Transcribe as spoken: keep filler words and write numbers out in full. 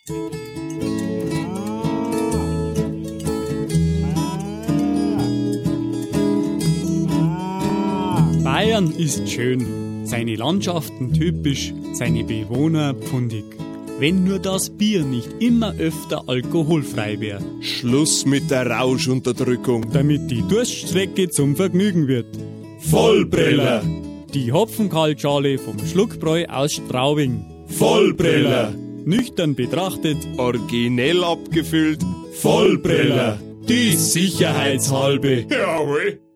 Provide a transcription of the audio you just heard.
Bayern ist schön, seine Landschaften typisch, seine Bewohner pfundig. Wenn nur das Bier nicht immer öfter alkoholfrei wäre. Schluss mit der Rauschunterdrückung. Damit die Durststrecke zum Vergnügen wird. Vollbriller! Die Hopfenkaltschale vom Schluckbräu aus Straubing. Vollbriller! Nüchtern betrachtet. Originell abgefüllt. Vollbriller! Die Sicherheitshalbe. Jawohl!